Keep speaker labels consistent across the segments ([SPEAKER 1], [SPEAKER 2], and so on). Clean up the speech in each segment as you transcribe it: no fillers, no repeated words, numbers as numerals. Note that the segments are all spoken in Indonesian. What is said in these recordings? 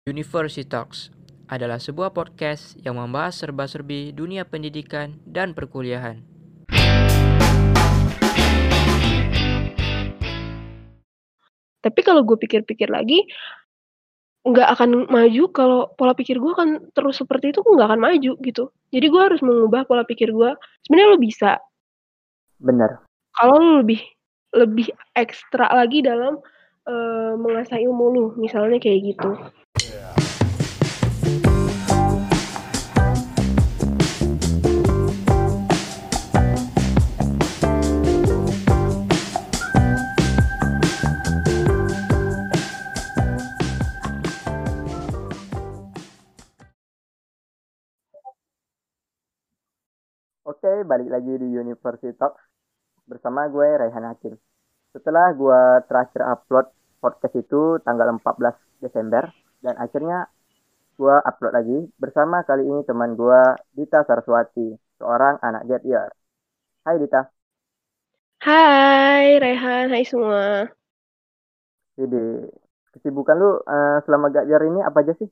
[SPEAKER 1] University Talks adalah sebuah podcast yang membahas serba-serbi dunia pendidikan dan perkuliahan.
[SPEAKER 2] Tapi kalau gue pikir-pikir lagi, nggak akan maju kalau pola pikir gue akan terus seperti itu, nggak akan maju gitu. Jadi gue harus mengubah pola pikir gue. Sebenarnya lo bisa,
[SPEAKER 3] Benar.
[SPEAKER 2] kalau lo lebih ekstra lagi dalam mengasah ilmu lo, misalnya kayak gitu.
[SPEAKER 3] Oke, balik lagi di University Talk bersama gue Raihan Hakim. Setelah gue terakhir upload podcast itu tanggal 14 Desember dan akhirnya gue upload lagi bersama kali ini teman gue Dita Saraswati, seorang anak gap year. Hai Dita.
[SPEAKER 2] Hai Rehan, hai semua.
[SPEAKER 3] Jadi kesibukan lu selama gap year ini apa aja sih?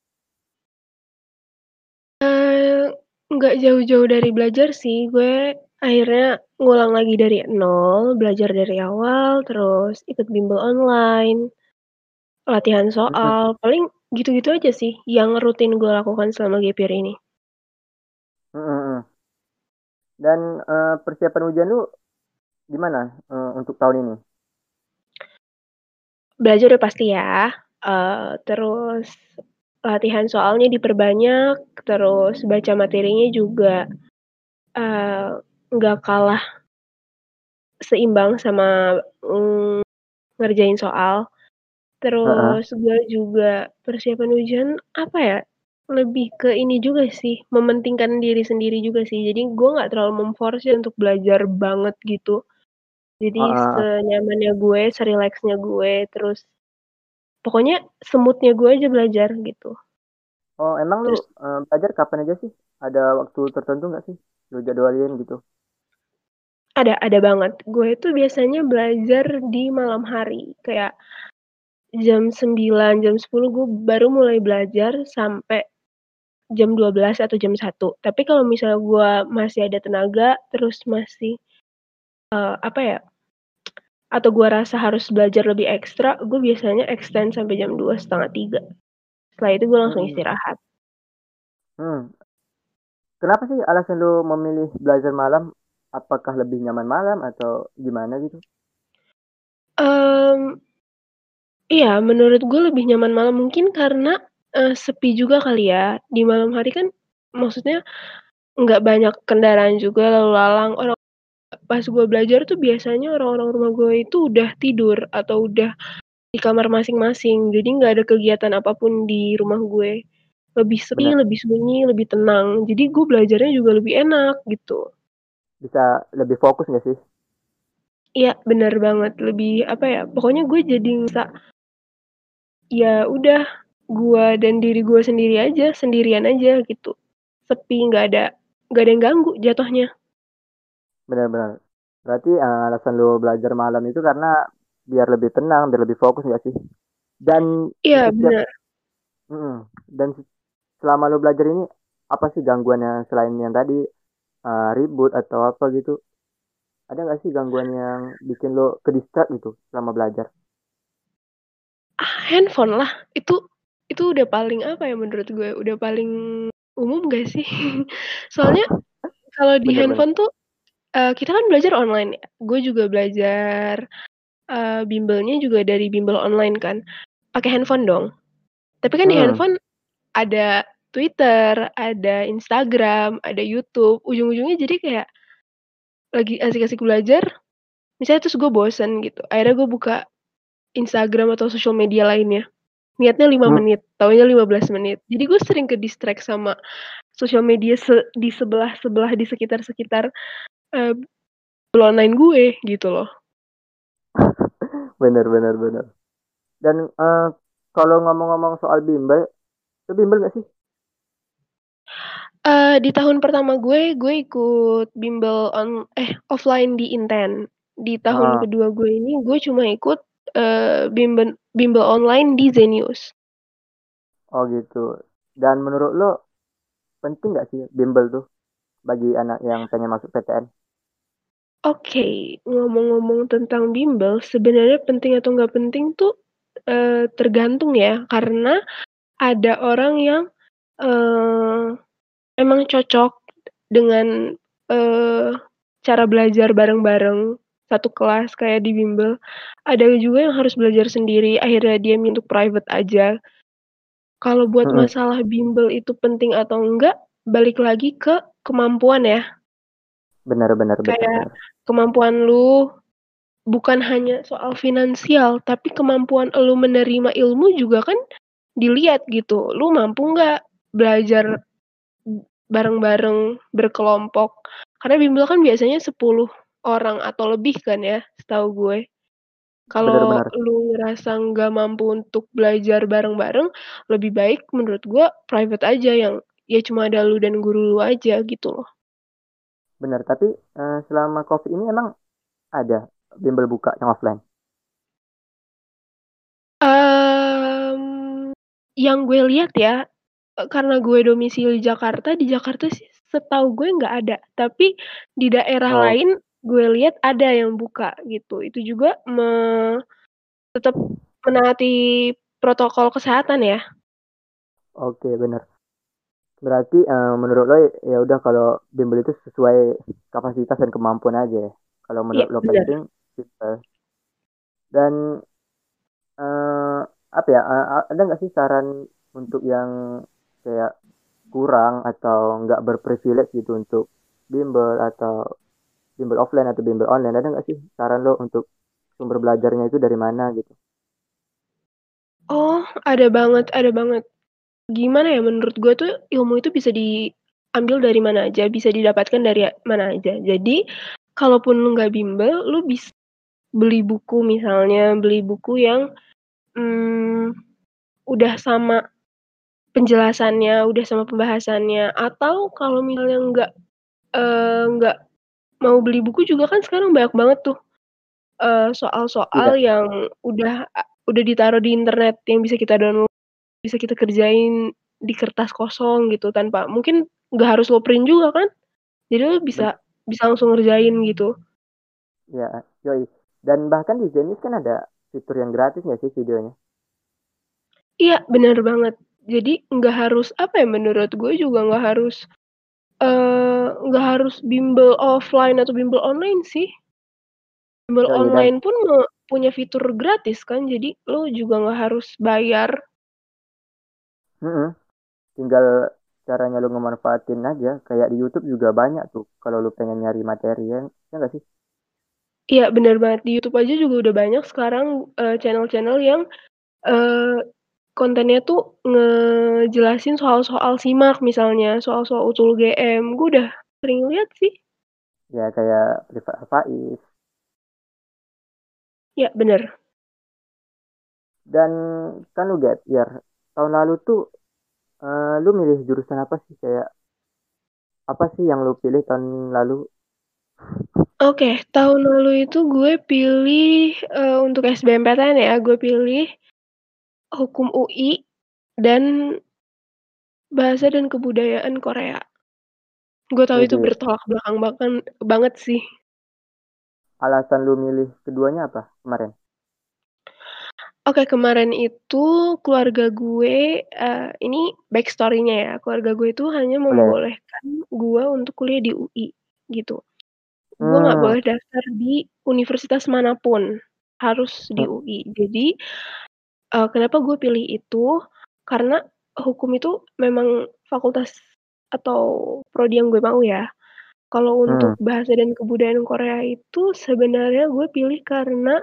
[SPEAKER 2] Nggak jauh-jauh dari belajar sih, gue akhirnya ngulang lagi dari nol, belajar dari awal, terus ikut bimbel online, latihan soal, paling gitu-gitu aja sih yang rutin gue lakukan selama gap year ini.
[SPEAKER 3] Dan persiapan ujian lu gimana untuk tahun ini?
[SPEAKER 2] Belajar udah pasti ya, terus latihan soalnya diperbanyak, terus baca materinya juga nggak kalah seimbang sama ngerjain soal. Terus gue juga persiapan ujian apa ya, lebih ke ini juga sih, mementingkan diri sendiri juga sih. Jadi gue nggak terlalu memforce untuk belajar banget gitu. Jadi senyamannya gue, serileksnya gue, terus pokoknya semutnya gue aja belajar gitu.
[SPEAKER 3] Oh, emang lu
[SPEAKER 2] Terus
[SPEAKER 3] belajar kapan aja sih? Ada waktu tertentu nggak sih? Lu jadwalin gitu.
[SPEAKER 2] ada banget. Gue itu biasanya belajar di malam hari, kayak jam 9, jam 10 gue baru mulai belajar sampai jam 12 atau jam 1. Tapi kalau misalnya gue masih ada tenaga, terus masih, apa ya, atau gue rasa harus belajar lebih ekstra, gue biasanya extend sampai jam 2, setengah 3. Setelah itu gue langsung
[SPEAKER 3] Hmm.
[SPEAKER 2] istirahat.
[SPEAKER 3] Kenapa sih alasan lu memilih belajar malam? Apakah lebih nyaman malam atau gimana gitu?
[SPEAKER 2] Iya, menurut gue lebih nyaman malam, mungkin karena, sepi juga kali ya. Di malam hari kan maksudnya nggak banyak kendaraan juga lalu lalang, pas gue belajar tuh biasanya orang-orang rumah gue itu udah tidur atau udah di kamar masing-masing, jadi nggak ada kegiatan apapun di rumah gue. Lebih sepi,
[SPEAKER 3] Benar,
[SPEAKER 2] lebih sunyi, lebih tenang, jadi gue belajarnya juga lebih enak gitu.
[SPEAKER 3] bisa lebih fokus nggak sih?
[SPEAKER 2] Iya, bener banget, lebih apa ya, pokoknya gue jadi bisa, ya udah, gue dan diri gue sendiri aja, sendirian aja gitu. Sepi, nggak ada yang ganggu jatuhnya.
[SPEAKER 3] Benar-benar. Berarti alasan lu belajar malam itu karena biar lebih tenang, biar lebih fokus nggak sih? Dan
[SPEAKER 2] Iya,
[SPEAKER 3] setiap
[SPEAKER 2] bener.
[SPEAKER 3] mm, dan selama lu belajar ini apa sih gangguannya selain yang tadi ribut atau apa gitu? Ada nggak sih gangguan yang bikin lo ke distract gitu selama belajar?
[SPEAKER 2] Handphone lah, itu udah paling apa ya menurut gue, udah paling umum gak sih? Soalnya kalau di
[SPEAKER 3] Bener-bener.
[SPEAKER 2] handphone tuh, kita kan belajar online ya, gue juga belajar, bimbelnya juga dari bimbel online kan, pakai handphone dong. Tapi kan di handphone ada Twitter, ada Instagram, ada YouTube, ujung-ujungnya jadi kayak lagi asik-asik belajar, misalnya terus gue bosen gitu, akhirnya gue buka Instagram atau sosial media lainnya. Niatnya 5
[SPEAKER 3] Hmm,
[SPEAKER 2] menit, taunya 15 menit. Jadi gue sering ke-distract sama sosial media di sebelah-sebelah, di sekitar-sekitar, eee, online gue, gitu loh.
[SPEAKER 3] bener bener. Dan kalau ngomong-ngomong soal bimbel, itu bimbel nggak sih?
[SPEAKER 2] Di tahun pertama gue ikut bimbel offline di Inten. Di tahun
[SPEAKER 3] Ah,
[SPEAKER 2] kedua gue ini, gue cuma ikut, bimbel online di Zenius.
[SPEAKER 3] Oh gitu. Dan menurut lo penting nggak sih bimbel tuh bagi anak yang pengen masuk PTN?
[SPEAKER 2] Oke, ngomong-ngomong tentang bimbel, sebenarnya penting atau nggak penting tuh, tergantung ya, karena ada orang yang, eee, emang cocok dengan, eee, cara belajar bareng-bareng, satu kelas kayak di bimbel. Ada juga yang harus belajar sendiri, akhirnya dia minta private aja. Kalau buat
[SPEAKER 3] Mm-mm.
[SPEAKER 2] masalah bimbel itu penting atau enggak, balik lagi ke kemampuan ya.
[SPEAKER 3] Benar benar benar
[SPEAKER 2] Kayak
[SPEAKER 3] benar.
[SPEAKER 2] kemampuan lu bukan hanya soal finansial, tapi kemampuan lu menerima ilmu juga kan dilihat gitu. Lu mampu nggak belajar bareng-bareng, berkelompok. Karena bimbel kan biasanya 10 orang atau lebih kan ya, setahu gue.
[SPEAKER 3] Benar
[SPEAKER 2] Kalau
[SPEAKER 3] benar.
[SPEAKER 2] lu ngerasa nggak mampu untuk belajar bareng-bareng, lebih baik menurut gue private aja yang ya cuma ada lu dan guru lu aja gitu loh.
[SPEAKER 3] Benar. Tapi selama COVID ini emang ada bimbel buka yang offline.
[SPEAKER 2] Mmm, yang gue lihat ya, karena gue domisili Jakarta, di Jakarta sih setahu gue nggak ada, tapi di daerah
[SPEAKER 3] Oh,
[SPEAKER 2] lain gue lihat ada yang buka gitu. Itu juga tetap menaati protokol kesehatan ya.
[SPEAKER 3] oke benar. Berarti menurut lo ya udah kalau bimbel itu sesuai kapasitas dan kemampuan aja ya. Kalau
[SPEAKER 2] Iya
[SPEAKER 3] menurut lo
[SPEAKER 2] bener.
[SPEAKER 3] penting, bimbel. Dan eh apa ya? Ada nggak sih saran untuk yang kayak kurang atau nggak berprivilege gitu untuk bimbel atau bimbel offline atau bimbel online? Ada nggak sih saran lo untuk sumber belajarnya itu dari mana gitu?
[SPEAKER 2] Oh, ada banget ada banget. Gimana ya, menurut gue tuh ilmu itu bisa diambil dari mana aja, bisa didapatkan dari mana aja. Jadi, kalaupun lu nggak bimbel, lu beli buku misalnya, beli buku yang, mmm, udah sama penjelasannya, udah sama pembahasannya, atau kalau misalnya nggak mau beli buku juga kan sekarang banyak banget tuh, soal-soal
[SPEAKER 3] Iya,
[SPEAKER 2] yang udah ditaruh di internet yang bisa kita download, bisa kita kerjain di kertas kosong gitu tanpa mungkin nggak harus lo print juga kan, jadi lo
[SPEAKER 3] ben
[SPEAKER 2] bisa langsung ngerjain gitu.
[SPEAKER 3] ya, yoi. Dan bahkan di Zenis kan ada fitur yang gratis nggak sih videonya?
[SPEAKER 2] Iya, bener banget. Jadi nggak harus apa ya, menurut gue juga nggak harus bimbel offline atau bimbel online sih. Bimbel
[SPEAKER 3] Yoi, dan
[SPEAKER 2] online pun punya fitur gratis kan, jadi lo juga nggak harus bayar.
[SPEAKER 3] mm-mm, tinggal caranya lu ngemanfaatin aja. Kayak di YouTube juga banyak tuh kalau lu pengen nyari materi ya nggak sih?
[SPEAKER 2] Iya, bener banget, di YouTube aja juga udah banyak sekarang, channel-channel yang, eee, kontennya tuh ngejelasin soal-soal simak misalnya, soal-soal utul GM, gue udah sering lihat sih.
[SPEAKER 3] Ya kayak Privat Faiz.
[SPEAKER 2] Iya, bener.
[SPEAKER 3] Dan kan lu gap year. Tahun lalu tuh lu milih jurusan apa sih? Kayak apa sih yang lu pilih tahun lalu?
[SPEAKER 2] Oke, tahun lalu itu gue pilih, untuk SBMPTN ya, gue pilih hukum UI dan bahasa dan kebudayaan Korea. Gue tahu itu
[SPEAKER 3] Widih,
[SPEAKER 2] bertolak belakang banget sih.
[SPEAKER 3] alasan lu milih keduanya apa kemarin?
[SPEAKER 2] Oke, kemarin itu keluarga gue, ini backstory-nya ya, keluarga gue itu hanya
[SPEAKER 3] Boleh.
[SPEAKER 2] membolehkan gue untuk kuliah di UI, gitu. Gue nggak
[SPEAKER 3] Hmm.
[SPEAKER 2] boleh daftar di universitas manapun, harus di
[SPEAKER 3] Hmm.
[SPEAKER 2] UI. Jadi, kenapa gue pilih itu, karena hukum itu memang fakultas atau prodi yang gue mau ya. Kalau untuk
[SPEAKER 3] Hmm.
[SPEAKER 2] bahasa dan kebudayaan Korea itu sebenarnya gue pilih karena,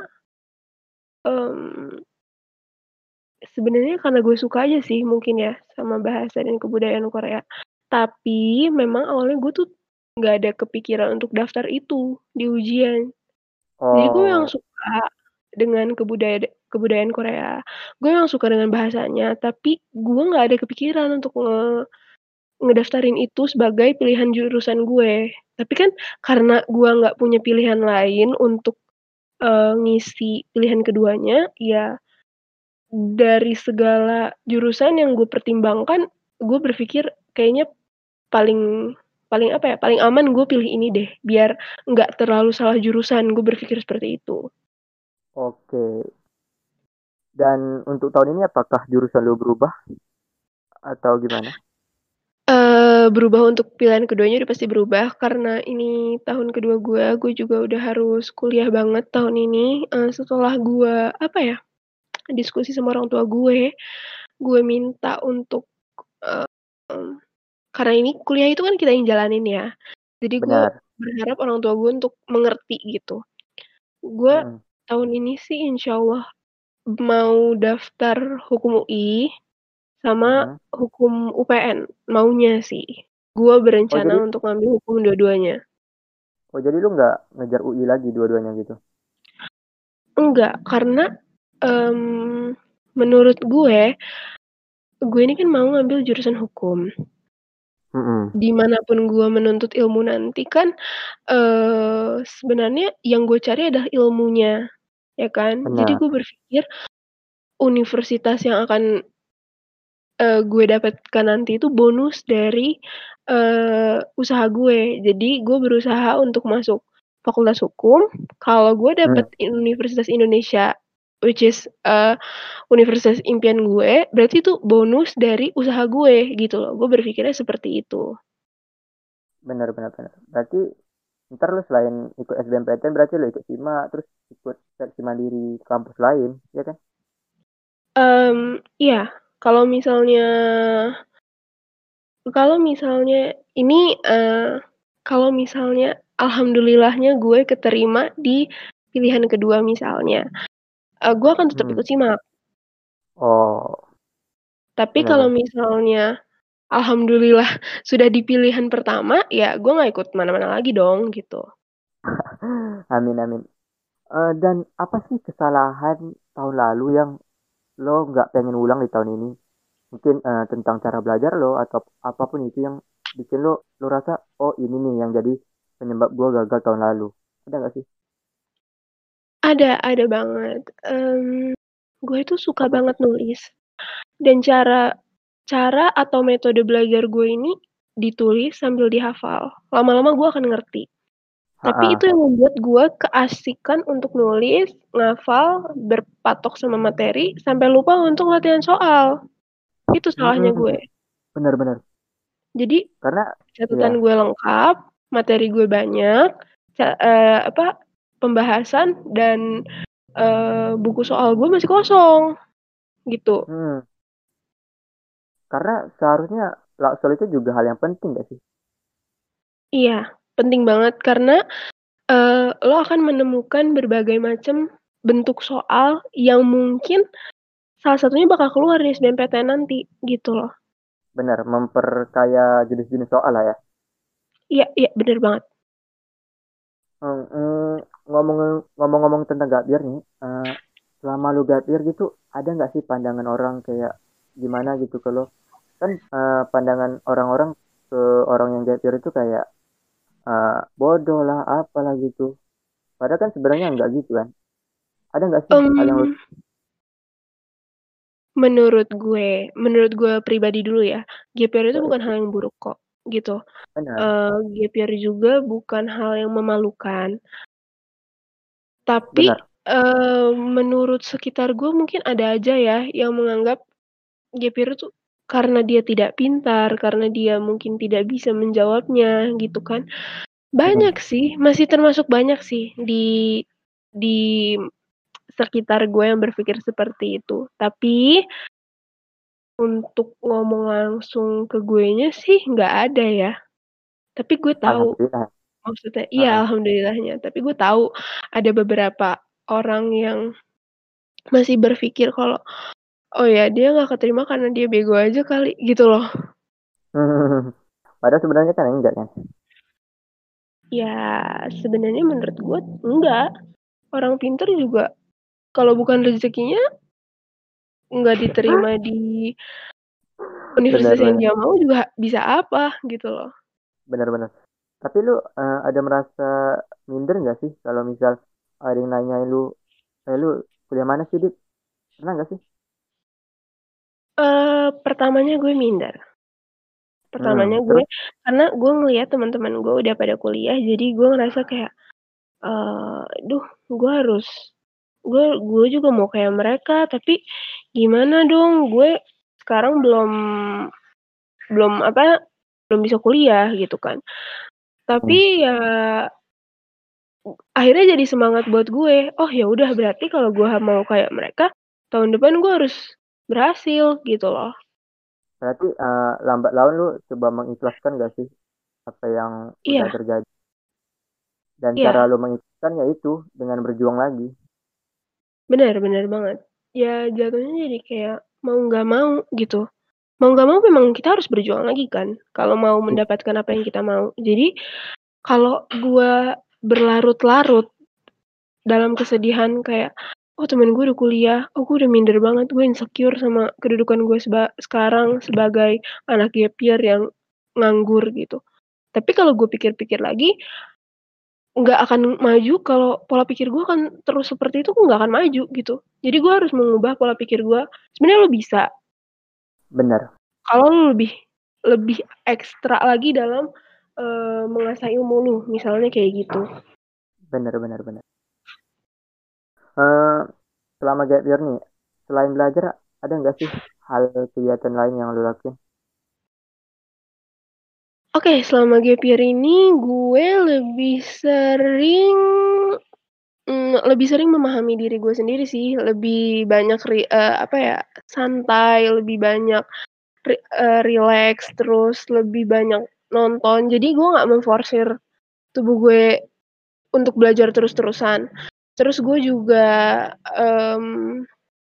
[SPEAKER 2] mmm sebenarnya karena gue suka aja sih mungkin ya, sama bahasa dan kebudayaan Korea. Tapi memang awalnya gue tuh nggak ada kepikiran untuk daftar itu di ujian. Jadi gue memang
[SPEAKER 3] Oh,
[SPEAKER 2] suka dengan kebudayaan Korea. Gue memang suka dengan bahasanya, tapi gue nggak ada kepikiran untuk ngedaftarin itu sebagai pilihan jurusan gue. Tapi kan karena gue nggak punya pilihan lain untuk, ngisi pilihan keduanya, ya dari segala jurusan yang gue pertimbangkan, gue berpikir kayaknya paling paling apa ya, paling aman gue pilih ini deh, biar nggak terlalu salah jurusan, gue berpikir seperti itu.
[SPEAKER 3] Oke. Dan untuk tahun ini apakah jurusan lu berubah atau gimana?
[SPEAKER 2] Berubah untuk pilihan keduanya udah pasti berubah, karena ini tahun kedua gue juga udah harus kuliah banget tahun ini, setelah gue, apa ya, diskusi sama orang tua gue minta untuk, mmm, karena ini kuliah itu kan kita yang jalanin ya, jadi gue
[SPEAKER 3] Benar.
[SPEAKER 2] berharap orang tua gue untuk mengerti gitu. Gue
[SPEAKER 3] Mm-mm.
[SPEAKER 2] tahun ini sih insyaallah mau daftar hukum UI sama
[SPEAKER 3] Mm-mm.
[SPEAKER 2] hukum UPN, maunya sih. Gue
[SPEAKER 3] Oh jadi,
[SPEAKER 2] berencana untuk ngambil hukum dua-duanya.
[SPEAKER 3] lu nggak ngejar UI lagi dua-duanya gitu?
[SPEAKER 2] Enggak, karena, mmm, menurut gue ini kan mau ngambil jurusan hukum.
[SPEAKER 3] Mm-mm.
[SPEAKER 2] Di manapun gue menuntut ilmu nanti kan, sebenarnya yang gue cari adalah ilmunya, ya kan. Jadi
[SPEAKER 3] Benar.
[SPEAKER 2] gue berpikir universitas yang akan, gue dapatkan nanti itu bonus dari, usaha gue. Jadi gue berusaha untuk masuk fakultas hukum, kalau gue dapet
[SPEAKER 3] Mm.
[SPEAKER 2] Universitas Indonesia, which is, universitas impian gue, berarti itu bonus dari usaha gue, gitu loh. Gue berpikirnya seperti itu.
[SPEAKER 3] Benar, benar, benar. Berarti ntar lu selain ikut SBMPTN berarti lu ikut SIMA terus ikut seleksi mandiri kampus lain, ya kan?
[SPEAKER 2] Iya, kalau misalnya kalau misalnya ini, kalau misalnya alhamdulillahnya gue keterima di pilihan kedua misalnya, gue akan tetap
[SPEAKER 3] Hmm.
[SPEAKER 2] ikut SIMAK.
[SPEAKER 3] Oh,
[SPEAKER 2] Tapi
[SPEAKER 3] benar,
[SPEAKER 2] kalau
[SPEAKER 3] benar.
[SPEAKER 2] misalnya alhamdulillah sudah di pilihan pertama, ya gue nggak ikut mana-mana lagi dong, gitu.
[SPEAKER 3] Amin, amin. Dan apa sih kesalahan tahun lalu yang lo nggak pengen ulang di tahun ini? Mungkin tentang cara belajar lo atau apapun itu yang bikin lo rasa oh ini nih yang jadi penyebab gua gagal tahun lalu. Ada nggak sih?
[SPEAKER 2] Ada banget. Gue itu suka
[SPEAKER 3] Apa tuh?
[SPEAKER 2] banget nulis, dan cara cara atau metode belajar gue ini ditulis sambil dihafal. Lama-lama gue akan ngerti. Tapi
[SPEAKER 3] Ha-ah.
[SPEAKER 2] itu yang membuat gue keasikan untuk nulis, ngafal, berpatok sama materi, sampai lupa untuk latihan soal. Itu salahnya gue.
[SPEAKER 3] Hmm, benar-benar.
[SPEAKER 2] Jadi
[SPEAKER 3] Karena
[SPEAKER 2] catatan
[SPEAKER 3] ya
[SPEAKER 2] gue lengkap, materi gue banyak, apa, pembahasan dan, buku soal gue masih kosong, gitu.
[SPEAKER 3] hmm, karena seharusnya soal itu juga hal yang penting gak sih?
[SPEAKER 2] Iya, penting banget karena, lo akan menemukan berbagai macam bentuk soal yang mungkin salah satunya bakal keluar di SBMPTN nanti, gitu loh.
[SPEAKER 3] Benar, memperkaya jenis-jenis soal lah ya.
[SPEAKER 2] Iya iya, bener banget.
[SPEAKER 3] Hmm, hmm, ngomong-ngomong tentang gap year nih, selama lu gap year gitu, ada nggak sih pandangan orang kayak gimana gitu kalau kan pandangan orang-orang ke orang yang gap year itu kayak bodoh lah, apalah gitu. Padahal kan sebenarnya nggak gitu kan. Ada nggak sih hal yang lu
[SPEAKER 2] Mmm, menurut gue pribadi dulu ya, gap year itu
[SPEAKER 3] ya,
[SPEAKER 2] bukan hal yang buruk kok, gitu.
[SPEAKER 3] benar,
[SPEAKER 2] Gap year juga bukan hal yang memalukan. Tapi,
[SPEAKER 3] benar.
[SPEAKER 2] menurut sekitar gue mungkin ada aja ya yang menganggap gap year itu karena dia tidak pintar, karena dia mungkin tidak bisa menjawabnya gitu kan.
[SPEAKER 3] Hmm,
[SPEAKER 2] Banyak sih, masih termasuk banyak sih di sekitar gue yang berpikir seperti itu. Tapi untuk ngomong langsung ke guenya sih nggak ada ya. Tapi gue tahu
[SPEAKER 3] alhamdulillah.
[SPEAKER 2] maksudnya iya
[SPEAKER 3] Heeh.
[SPEAKER 2] alhamdulillahnya, tapi gue tahu ada beberapa orang yang masih berpikir kalau, "Oh ya dia nggak keterima karena dia bego aja kali," gitu loh.
[SPEAKER 3] Padahal sebenarnya kan enggak kan.
[SPEAKER 2] Ya sebenarnya menurut gue enggak, orang pintar juga kalau bukan rezekinya nggak diterima di universitas yang
[SPEAKER 3] Benar-benar,
[SPEAKER 2] dia mau juga bisa apa, gitu loh.
[SPEAKER 3] benar-benar. Tapi lu ada merasa minder nggak sih kalau misal ada yang nanyain lu, lu kuliah mana sih, Dit? Pernah nggak sih?
[SPEAKER 2] Pertamanya gue minder. Pertamanya gue
[SPEAKER 3] Terus?
[SPEAKER 2] karena gue ngelihat teman-teman gue udah pada kuliah, jadi gue ngerasa kayak, "Duh, gue harus gue juga mau kayak mereka, tapi gimana dong, gue sekarang belum belum apa, belum bisa kuliah," gitu kan.
[SPEAKER 3] Hmm,
[SPEAKER 2] Tapi ya akhirnya jadi semangat buat gue, "Oh ya udah berarti kalau gue mau kayak mereka, tahun depan gue harus berhasil," gitu loh.
[SPEAKER 3] berarti lambat laun lu coba mengikhlaskan gak sih apa yang udah
[SPEAKER 2] Iya
[SPEAKER 3] terjadi? Dan cara
[SPEAKER 2] iya,
[SPEAKER 3] lu mengikhlaskan yaitu dengan berjuang lagi.
[SPEAKER 2] bener bener banget. Ya jatuhnya jadi kayak mau nggak mau gitu. Mau nggak mau memang kita harus berjuang lagi kan, kalau mau mendapatkan apa yang kita mau. Jadi kalau gue berlarut-larut dalam kesedihan kayak, "Oh temen gue udah kuliah, oh gue udah minder banget, gue insecure sama kedudukan gue sekarang sebagai anak gap year yang nganggur," gitu. Tapi kalau gue pikir-pikir lagi, nggak akan maju kalau pola pikir gue kan terus seperti itu, gue nggak akan maju gitu. Jadi gue harus mengubah pola pikir gue. Sebenarnya lo bisa,
[SPEAKER 3] Bener,
[SPEAKER 2] kalau lo lebih lebih ekstra lagi dalam, mengasah ilmu lu, misalnya kayak gitu.
[SPEAKER 3] bener, bener, bener. Eh, Selama gap year nih, selain belajar, ada nggak sih hal kegiatan lain yang lu lakuin?
[SPEAKER 2] Oke, selama gap year ini gue lebih sering memahami diri gue sendiri sih, lebih banyak apa ya, santai, lebih banyak rileks, terus lebih banyak nonton. Jadi gue nggak memforsir tubuh gue untuk belajar terus-terusan. Terus gue juga, mmm,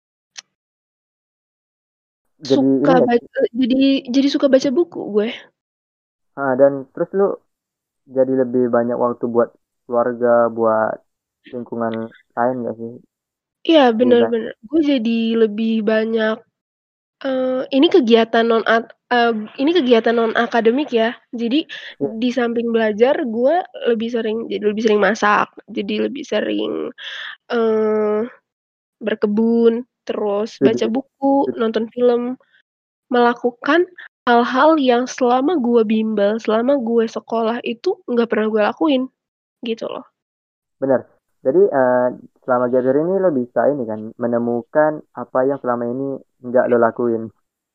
[SPEAKER 3] Jadi ini ya,
[SPEAKER 2] jadi suka baca buku gue.
[SPEAKER 3] dan terus lu jadi lebih banyak waktu buat keluarga, buat lingkungan lain nggak sih?
[SPEAKER 2] Iya,
[SPEAKER 3] Lebih
[SPEAKER 2] bener
[SPEAKER 3] banyak.
[SPEAKER 2] bener. Gue jadi lebih banyak, ini kegiatan ini kegiatan non-akademik ya. Jadi
[SPEAKER 3] Ya,
[SPEAKER 2] di samping belajar gue jadi lebih sering masak, jadi lebih sering, eee, berkebun, terus baca
[SPEAKER 3] setuju,
[SPEAKER 2] buku,
[SPEAKER 3] setuju.
[SPEAKER 2] nonton film, melakukan hal-hal yang selama gue bimbel, selama gue sekolah itu nggak pernah gue lakuin, gitu loh.
[SPEAKER 3] Bener. Jadi selama gap year ini lo bisa ini kan menemukan apa yang selama ini nggak lo lakuin.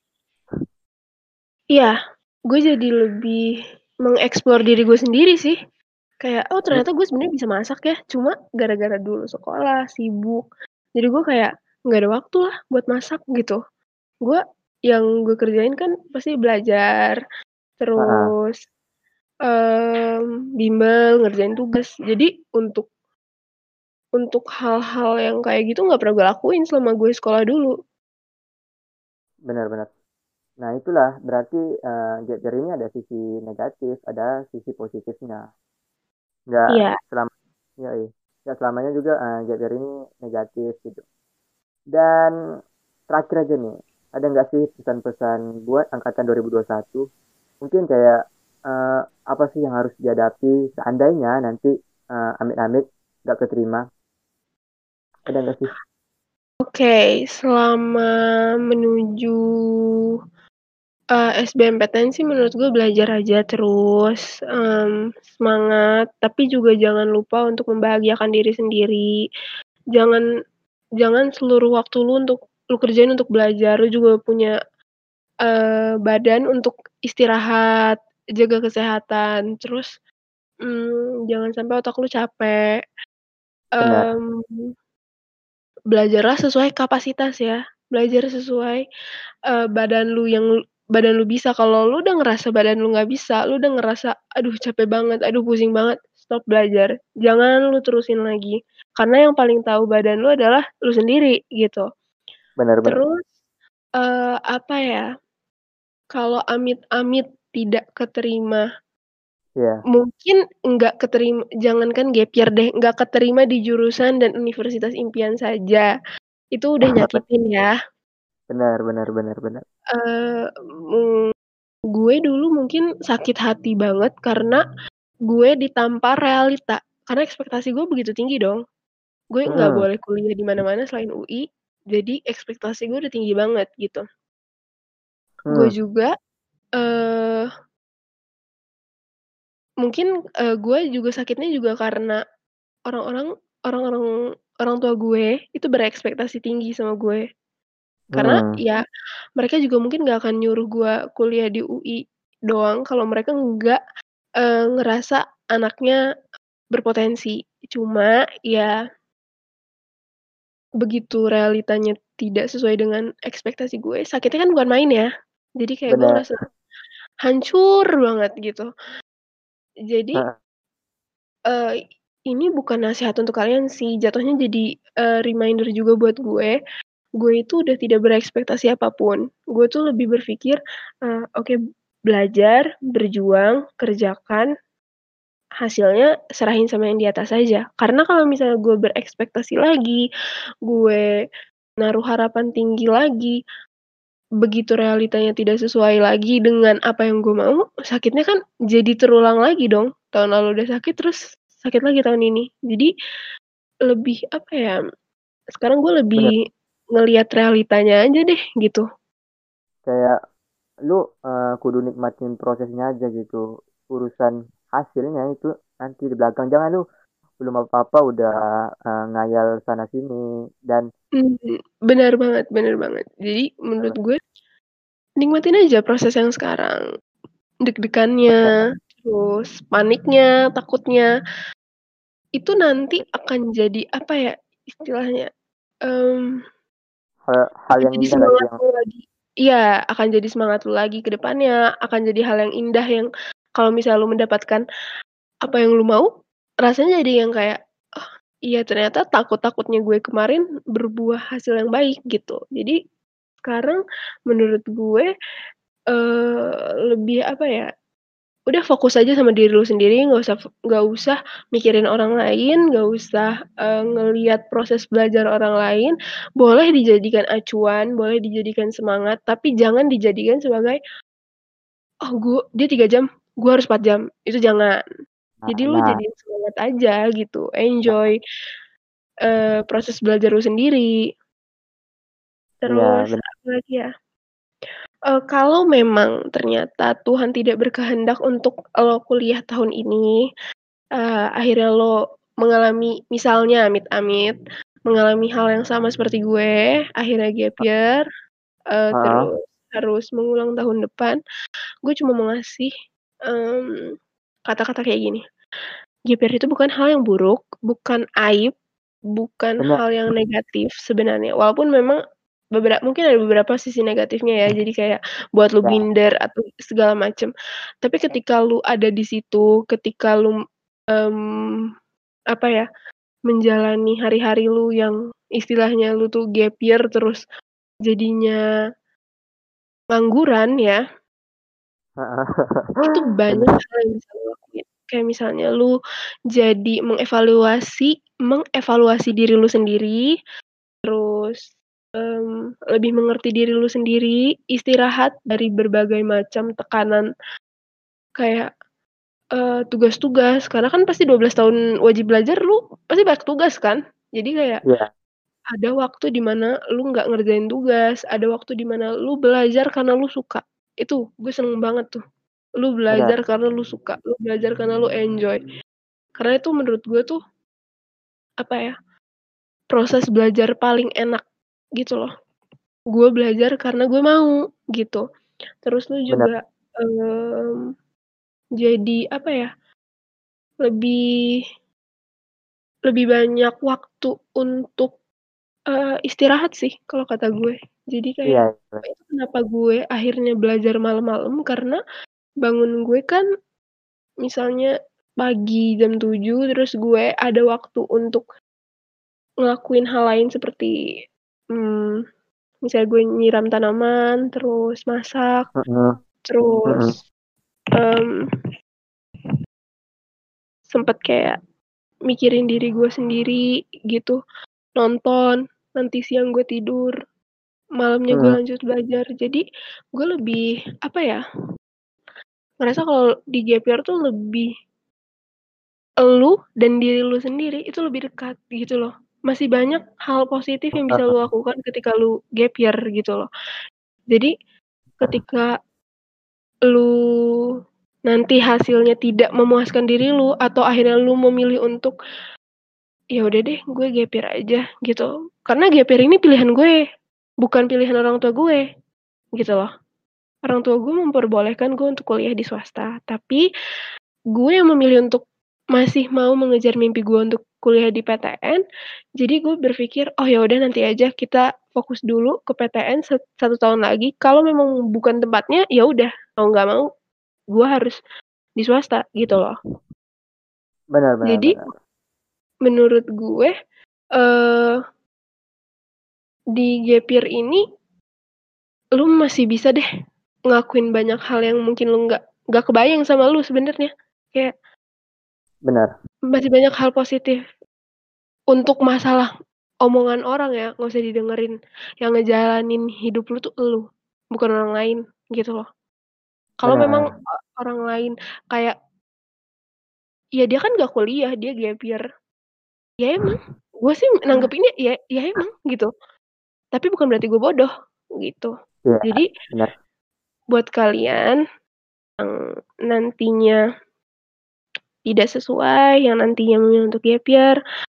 [SPEAKER 2] Iya, gue jadi lebih mengeksplor diri gue sendiri sih. Kayak, "Oh ternyata gue sebenarnya bisa masak ya, cuma gara-gara dulu sekolah, sibuk, jadi gue kayak nggak ada waktu lah buat masak," gitu. Gue yang gue kerjain kan pasti belajar,
[SPEAKER 3] Ah,
[SPEAKER 2] terus, bimbel, ngerjain tugas. Jadi untuk hal-hal yang kayak gitu nggak pernah gue lakuin selama gue sekolah dulu.
[SPEAKER 3] benar-benar. Nah itulah berarti gap year ini ada sisi negatif, ada sisi positifnya. Nggak
[SPEAKER 2] Iya.
[SPEAKER 3] selama ya, nggak selamanya juga gap year ini negatif gitu. Dan terakhir aja nih, ada nggak sih pesan-pesan buat angkatan 2021? Mungkin kayak eh, apa sih yang harus dihadapi seandainya nanti amit-amit nggak keterima? Ada nggak sih?
[SPEAKER 2] Oke, selama menuju, SBMPTN sih menurut gue belajar aja terus, semangat, tapi juga jangan lupa untuk membahagiakan diri sendiri. Jangan jangan seluruh waktu lu kerjain untuk belajar, lu juga punya, badan untuk istirahat, jaga kesehatan, terus, jangan sampai otak lu capek,
[SPEAKER 3] Benar,
[SPEAKER 2] mmm, belajarlah sesuai kapasitas ya, belajar sesuai badan lu bisa. Kalau lu udah ngerasa badan lu nggak bisa, lu udah ngerasa, "Aduh capek banget, aduh pusing banget," stop belajar. Jangan lu terusin lagi. Karena yang paling tahu badan lu adalah lu sendiri, gitu.
[SPEAKER 3] benar-benar.
[SPEAKER 2] Terus, apa ya, kalau amit-amit tidak keterima,
[SPEAKER 3] Iya,
[SPEAKER 2] mungkin nggak keterima jangankan gap year deh, nggak keterima di jurusan dan universitas impian saja, itu udah nyakitin ya.
[SPEAKER 3] benar, benar, benar, benar.
[SPEAKER 2] Mmm, gue dulu mungkin sakit hati banget karena gue ditampar realita, karena ekspektasi gue begitu tinggi dong. Gue nggak
[SPEAKER 3] Hmm,
[SPEAKER 2] boleh kuliah di mana-mana selain UI, jadi ekspektasi gue udah tinggi banget gitu. Gue juga, eee mungkin, gue juga sakitnya juga karena orang-orang orang-orang orang tua gue itu berekspektasi tinggi sama gue. Karena
[SPEAKER 3] Hmm,
[SPEAKER 2] ya mereka juga mungkin nggak akan nyuruh gue kuliah di UI doang kalau mereka nggak, ngerasa anaknya berpotensi. Cuma ya begitu realitanya tidak sesuai dengan ekspektasi gue, sakitnya kan bukan main ya. Jadi kayak gue
[SPEAKER 3] bener.
[SPEAKER 2] ngerasa hancur banget gitu. Jadi,
[SPEAKER 3] Heeh,
[SPEAKER 2] Eee, ini bukan nasihat untuk kalian sih, jatuhnya jadi, reminder juga buat gue. Gue itu udah tidak berekspektasi apapun. Gue tuh lebih berpikir, oke belajar, berjuang, kerjakan, hasilnya serahin sama yang di atas aja. Karena kalau misalnya gue berekspektasi lagi, gue naruh harapan tinggi lagi, begitu realitanya tidak sesuai lagi dengan apa yang gue mau, sakitnya kan jadi terulang lagi dong. Tahun lalu udah sakit, terus sakit lagi tahun ini. Jadi lebih, apa ya, sekarang gue lebih
[SPEAKER 3] bener.
[SPEAKER 2] ngelihat realitanya aja deh, gitu.
[SPEAKER 3] Kayak lu kudu nikmatin prosesnya aja gitu. Urusan hasilnya itu nanti di belakang. Jangan lu belum apa-apa udah ngayal sana sini dan
[SPEAKER 2] Benar banget benar banget. Jadi menurut gue, nikmatin aja proses yang sekarang. Deg-degannya, terus paniknya, takutnya, itu nanti akan jadi, apa ya, istilahnya, mmm
[SPEAKER 3] hal
[SPEAKER 2] akan
[SPEAKER 3] yang
[SPEAKER 2] jadi
[SPEAKER 3] indah lagi
[SPEAKER 2] semangat
[SPEAKER 3] yang
[SPEAKER 2] lu lagi. Iya, akan jadi semangat lu lagi ke depannya, akan jadi hal yang indah yang kalau misalnya lu mendapatkan apa yang lu mau, rasanya jadi yang kayak, "Oh, iya ternyata takut-takutnya gue kemarin berbuah hasil yang baik," gitu. Jadi sekarang menurut gue, lebih apa ya, udah fokus aja sama diri lu sendiri, nggak usah mikirin orang lain, nggak usah, ngelihat proses belajar orang lain. Boleh dijadikan acuan, boleh dijadikan semangat, tapi jangan dijadikan sebagai, "Oh dia 3 jam, gua harus 4 jam." Itu jangan. Jadi lu
[SPEAKER 3] nah,
[SPEAKER 2] jadiin semangat aja gitu, enjoy,
[SPEAKER 3] nah,
[SPEAKER 2] proses belajar lu sendiri.
[SPEAKER 3] iya
[SPEAKER 2] Terus
[SPEAKER 3] benar.
[SPEAKER 2] apalagi ya, kalau memang ternyata Tuhan tidak berkehendak untuk lo kuliah tahun ini, akhirnya lo mengalami misalnya amit-amit, mengalami hal yang sama seperti gue, akhirnya gap year,
[SPEAKER 3] Heeh,
[SPEAKER 2] terus harus mengulang tahun depan, gue cuma mau ngasih, mmm, kata-kata kayak gini, gap year itu bukan hal yang buruk, bukan aib, bukan
[SPEAKER 3] benar.
[SPEAKER 2] hal yang negatif sebenarnya, walaupun memang mungkin ada beberapa sisi negatifnya ya, jadi kayak buat lu
[SPEAKER 3] Ya,
[SPEAKER 2] minder atau segala macem. Tapi ketika lu ada di situ, ketika lu, mmm, apa ya, menjalani hari-hari lu yang istilahnya lu tuh gap year terus jadinya ngangguran ya,
[SPEAKER 3] heeh.
[SPEAKER 2] itu banyak
[SPEAKER 3] Benar.
[SPEAKER 2] hal yang bisa lu lakuin. Kayak misalnya lu jadi mengevaluasi diri lu sendiri, terus, lebih mengerti diri lu sendiri, istirahat dari berbagai macam tekanan kayak, tugas-tugas, karena kan pasti 12 tahun wajib belajar lu pasti banyak tugas kan? Jadi kayak
[SPEAKER 3] Iya,
[SPEAKER 2] ada waktu di mana lu nggak ngerjain tugas, ada waktu di mana lu belajar karena lu suka. Itu gue seneng banget tuh. Lu
[SPEAKER 3] benar.
[SPEAKER 2] belajar karena lu suka, lu belajar karena lu enjoy. Karena itu menurut gue tuh, apa ya, proses belajar paling enak gitu loh. Gue belajar karena gue mau, gitu. Terus lu
[SPEAKER 3] Benar.
[SPEAKER 2] juga, jadi apa ya, lebih lebih banyak waktu untuk, istirahat sih kalau kata gue. Jadi kayak,
[SPEAKER 3] Iya, benar.
[SPEAKER 2] itu kenapa gue akhirnya belajar malam-malam karena bangun gue kan misalnya pagi jam 7 terus gue ada waktu untuk ngelakuin hal lain seperti, mmm, misalnya gue nyiram tanaman, terus masak,
[SPEAKER 3] Heeh,
[SPEAKER 2] terus,
[SPEAKER 3] heeh,
[SPEAKER 2] mmm, sempet kayak mikirin diri gue sendiri gitu, nonton, nanti siang gue tidur, malamnya gue
[SPEAKER 3] heeh.
[SPEAKER 2] lanjut belajar. Jadi gue lebih, apa ya, ngerasa kalau di gap year tuh lebih elu dan diri lu sendiri itu lebih dekat gitu loh. Masih banyak hal positif yang bisa lu lakukan ketika lu gap year gitu loh. Jadi ketika lu nanti hasilnya tidak memuaskan diri lu atau akhirnya lu memilih untuk ya udah deh gue gap year aja gitu. Karena gap year ini pilihan gue, bukan pilihan orang tua gue gitu loh. Orang tua gue memperbolehkan gue untuk kuliah di swasta, tapi gue yang memilih untuk masih mau mengejar mimpi gue untuk kuliah di PTN. Jadi gue berpikir, oh ya udah nanti aja kita fokus dulu ke PTN 1 tahun lagi. Kalau memang bukan tempatnya, ya udah mau nggak mau gue harus di swasta gitu loh.
[SPEAKER 3] Benar.
[SPEAKER 2] Jadi menurut gue di gap year ini lu masih bisa deh ngelakuin banyak hal yang mungkin lu nggak kebayang sama lu sebenarnya. Kayak
[SPEAKER 3] Benar.
[SPEAKER 2] masih banyak hal positif. Untuk masalah omongan orang ya, nggak usah didengerin. Yang ngejalanin hidup lu tuh elu, bukan orang lain gitu loh. Kalau memang
[SPEAKER 3] Benar.
[SPEAKER 2] orang lain kayak ya dia kan nggak kuliah, dia gap year. Ya emang, gue sih nanggepinnya ya emang gitu. Tapi bukan berarti gue bodoh gitu.
[SPEAKER 3] Iya,
[SPEAKER 2] Jadi
[SPEAKER 3] benar.
[SPEAKER 2] buat kalian yang nantinya tidak sesuai, yang nantinya memilih untuk gap year,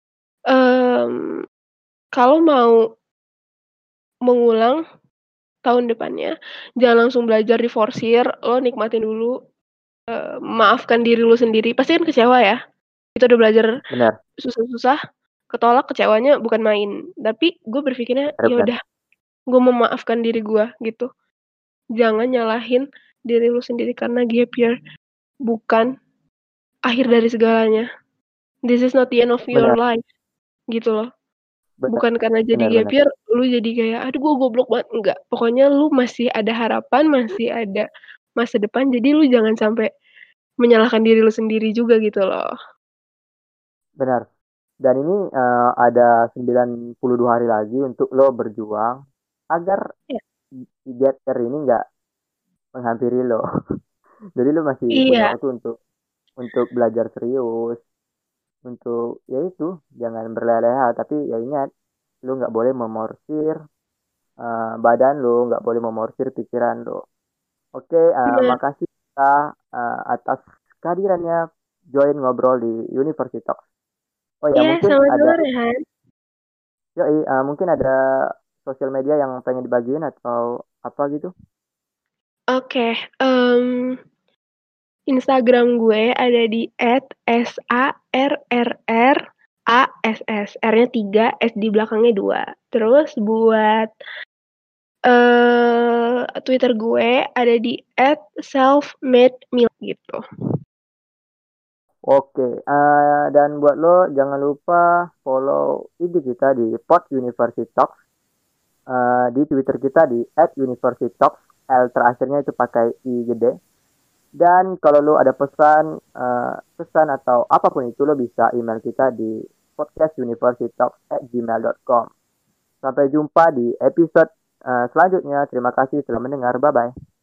[SPEAKER 2] kalau mau mengulang tahun depannya, jangan langsung belajar diforsir, lo nikmatin dulu, maafkan diri lu sendiri. Pasti kan kecewa ya, kita udah belajar
[SPEAKER 3] Benar.
[SPEAKER 2] susah-susah, ketolak kecewanya bukan main. Tapi gue berpikirnya, ya
[SPEAKER 3] Benar.
[SPEAKER 2] udah, gue memaafkan diri gue gitu. Jangan nyalahin diri lu sendiri karena gap year bukan akhir dari segalanya. This is not the end of your
[SPEAKER 3] Benar.
[SPEAKER 2] life, gitu loh.
[SPEAKER 3] Benar.
[SPEAKER 2] Bukan karena jadi gap
[SPEAKER 3] Benar.
[SPEAKER 2] year, lu jadi kayak, aduh gue goblok banget, enggak. Pokoknya lu masih ada harapan, masih ada masa depan, jadi lu jangan sampai menyalahkan diri lu sendiri juga gitu loh.
[SPEAKER 3] Benar. Dan ini ada 92 hari lagi untuk lo berjuang agar
[SPEAKER 2] Ya.
[SPEAKER 3] gap year ini nggak menghampiri lo. Jadi lo masih punya
[SPEAKER 2] Iya,
[SPEAKER 3] waktu untuk belajar serius, untuk ya itu jangan berleha-leha, tapi ya ingat lo nggak boleh memorsir badan lo, nggak boleh memorsir pikiran lo. Oke,
[SPEAKER 2] benar.
[SPEAKER 3] makasih kita atas kehadirannya join ngobrol di Universitas. Oh ya,
[SPEAKER 2] Iya,
[SPEAKER 3] mungkin
[SPEAKER 2] sama-sama
[SPEAKER 3] ada
[SPEAKER 2] Rehan.
[SPEAKER 3] mungkin ada sosial media yang pengen dibagiin atau apa gitu.
[SPEAKER 2] Oke, Instagram gue ada di @sarrrass. R-nya 3, S di belakangnya 2. Terus buat Twitter gue ada di @selfmademil gitu.
[SPEAKER 3] Oke, dan buat lo jangan lupa follow IG kita di Pod Universitas, di Twitter kita di @universitas, L terakhirnya itu pakai I gede. Dan kalau lo ada pesan atau apapun itu, lo bisa email kita di podcastuniversitas@gmail.com. Sampai jumpa di episode selanjutnya. Terima kasih telah mendengar. Bye-bye.